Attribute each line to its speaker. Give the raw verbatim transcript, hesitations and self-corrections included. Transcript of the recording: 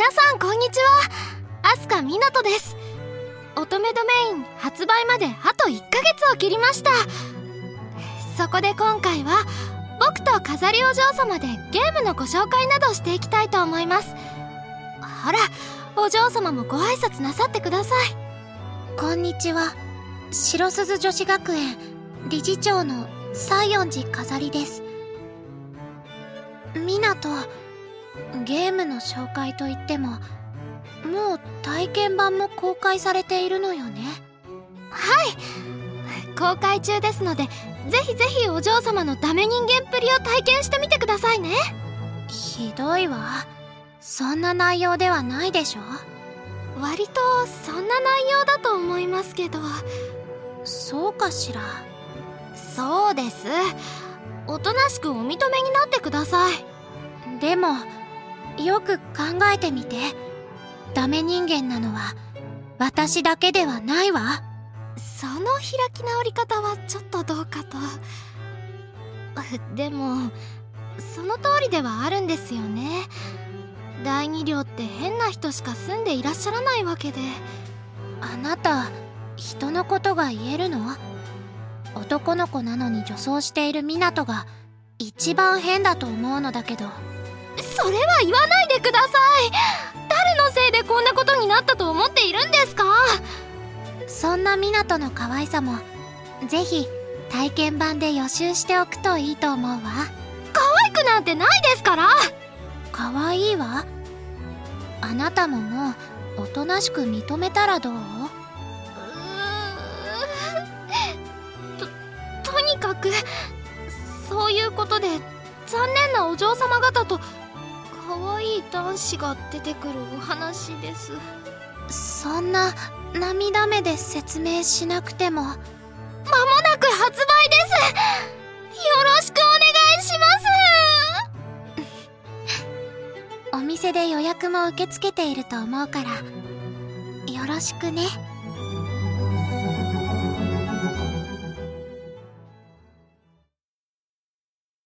Speaker 1: 皆さんこんにちは。飛鳥湊斗です。乙女ドメイン発売まであといっかげつを切りました。そこで今回は僕と飾りお嬢様でゲームのご紹介などしていきたいと思います。ほら、お嬢様もご挨拶なさってください。
Speaker 2: こんにちは。白鈴女子学園理事長の西園寺飾りです。湊斗、ゲームの紹介といってももう体験版も公開されているのよね。
Speaker 1: はい、公開中ですので、ぜひぜひお嬢様のダメ人間っぷりを体験してみてくださいね。
Speaker 2: ひどいわ。そんな内容ではないでしょ。
Speaker 1: 割とそんな内容だと思いますけど。
Speaker 2: そうかしら。
Speaker 1: そうです。おとなしくお認めになってください。
Speaker 2: でもよく考えてみて、ダメ人間なのは私だけではないわ。
Speaker 1: その開き直り方はちょっとどうかと。でもその通りではあるんですよね。第二寮って変な人しか住んでいらっしゃらないわけで。
Speaker 2: あなた、人のことが言えるの？男の子なのに女装している湊斗が一番変だと思うのだけど。
Speaker 1: それは言わないでください。誰のせいでこんなことになったと思っているんですか？
Speaker 2: そんな湊斗の可愛さもぜひ体験版で予習しておくといいと思うわ。
Speaker 1: 可愛くなんてないですから。
Speaker 2: 可愛いわ。あなたももうおとなしく認めたらどう？う
Speaker 1: ーと、とにかくそういうことで残念なお嬢様方と可愛い男子が出てくるお話です。
Speaker 2: そんな涙目で説明しなくても。
Speaker 1: 間もなく発売です。よろしくお願いします。
Speaker 2: お店で予約も受け付けていると思うからよろしくね。